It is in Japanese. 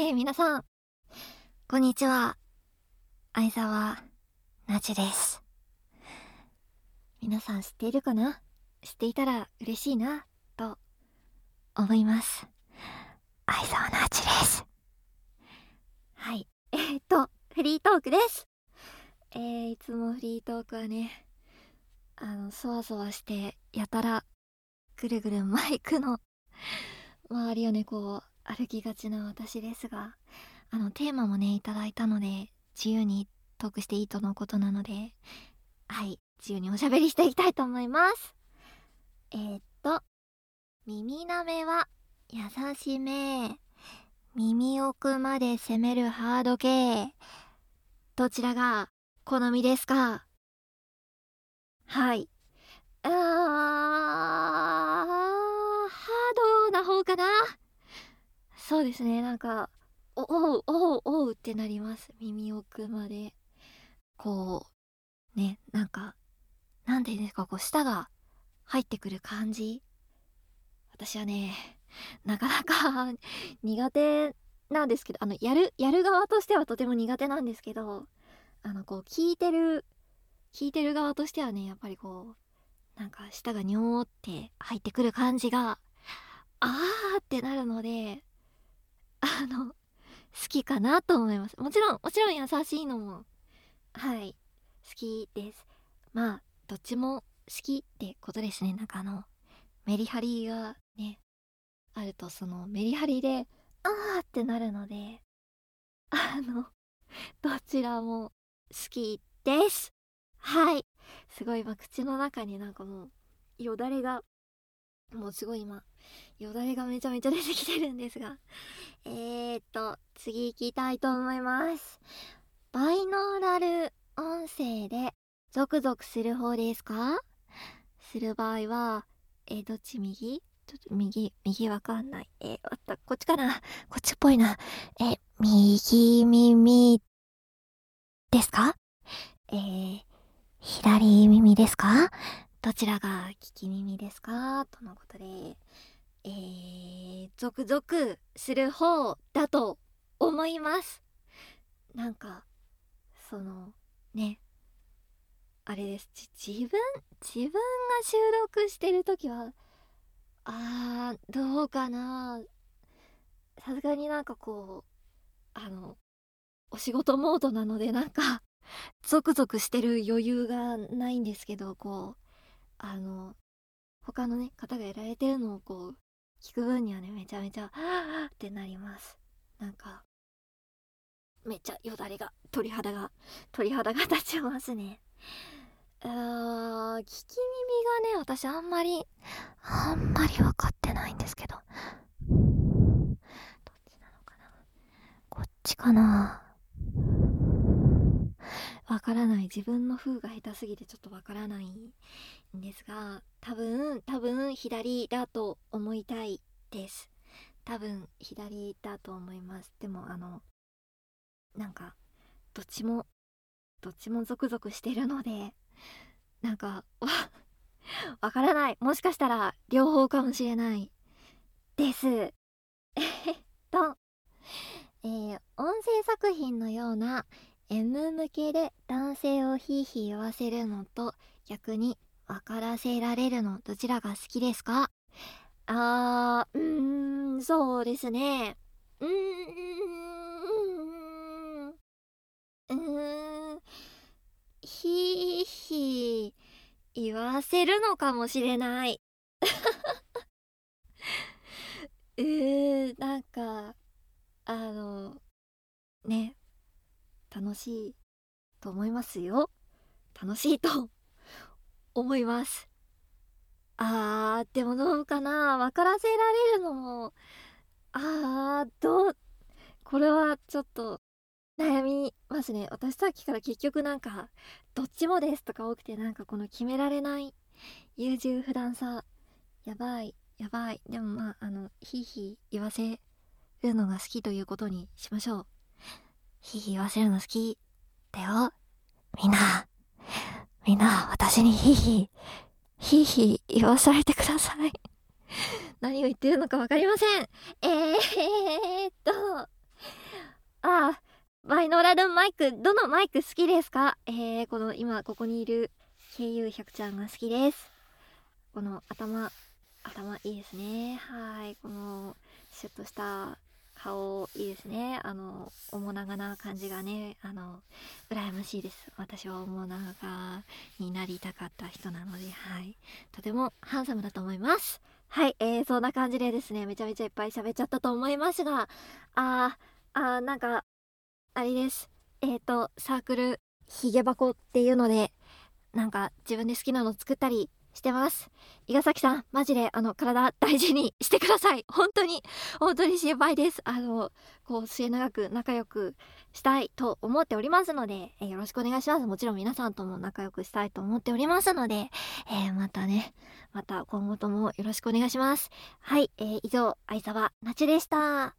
皆さん、こんにちは。相沢なちです。皆さん知っているかな？知っていたら嬉しいな、と思います。相沢なちです。はい。フリートークです。いつもフリートークはね、そわそわして、やたら、ぐるぐるマイクの周りをね、こう、歩きがちな私ですが、テーマもね、いただいたので、自由にトークしていいとのことなので、はい、自由におしゃべりしていきたいと思います。耳なめは優しめ、耳奥まで攻めるハード系、どちらが好みですか？はい。ハードな方かな。そうですね、なんか、おうおうおうってなります。耳奥まで。こう、ね、なんか、なんていうんですか、こう、舌が入ってくる感じ。私はね、なかなか苦手なんですけど、やる側としてはとても苦手なんですけど、こう、聞いてる側としてはね、やっぱりこう、なんか舌がにょーって入ってくる感じが、ーってなるので、好きかなと思います。もちろん優しいのも、はい、好きです。まあ、どっちも好きってことですね。なんかメリハリがね、あるとそのメリハリでってなるので、あのどちらも好きです。はい。すごい今口の中になんかもうよだれが、もうすごい今よだれがめちゃめちゃ出てきてるんですが、次行きたいと思います。バイノーラル音声でゾクゾクする方ですか？する場合は、どっち？右？ちょっと右わかんない。こっちかな？こっちっぽいな。右耳ですか？左耳ですか？どちらが利き耳ですか？とのことで、ゾクゾクする方だと思います。なんか、その、ね、あれです。自分が収録してるときは、どうかな。さすがになんかこう、お仕事モードなのでなんかゾクゾクしてる余裕がないんですけど、こう、他のね、方がやられてるのをこう、聞く分にはね、めちゃめちゃ、ってなります。なんか、めっちゃよだれが、鳥肌が立ちますね。聞き耳がね、私あんまり分かってないんですけど。どっちなのかな？こっちかな？わからない。自分の風が下手すぎてちょっとわからないんですが、多分左だと思いたいです。多分左だと思います。でもなんか、どっちもゾクゾクしてるので、なんか、わからない。もしかしたら両方かもしれないです。と、音声作品のような M 向けで男性をヒーヒー言わせるのと逆に分からせられるの、どちらが好きですか？そうですね。うーん、うーん、ヒーヒー言わせるのかもしれない。なんか、あの、ね、楽しいと思いますよ。楽しいと思います。でもどうかな、分からせられるのも、これはちょっと悩みますね。私さっきから結局なんか、どっちもですとか多くて、なんかこの決められない優柔不断さ、やばい、やばい。でもまあ、ひいひい言わせるのが好きということにしましょう。ひいひい言わせるの好きだよ。みんな、私にひいひい言わされてください。何を言ってるのかわかりません。ーっと、 どのマイク好きですか？この今ここにいる KU100 ちゃんが好きです。この頭いいですね。はい、このシュッとした顔いいですね。面長な感じがね、羨ましいです。私は面長になりたかった人なので、はい、とてもハンサムだと思います。はい、そんな感じでですね、めちゃめちゃいっぱい喋っちゃったと思いますが、なんかあれです。サークルひげ箱っていうので、なんか自分で好きなの作ったりしてます。伊賀崎さん、マジで体大事にしてください。本当に心配です。こう末永く仲良くしたいと思っておりますので、よろしくお願いします。もちろん皆さんとも仲良くしたいと思っておりますので、また今後ともよろしくお願いします。はい、以上、相沢なちでした。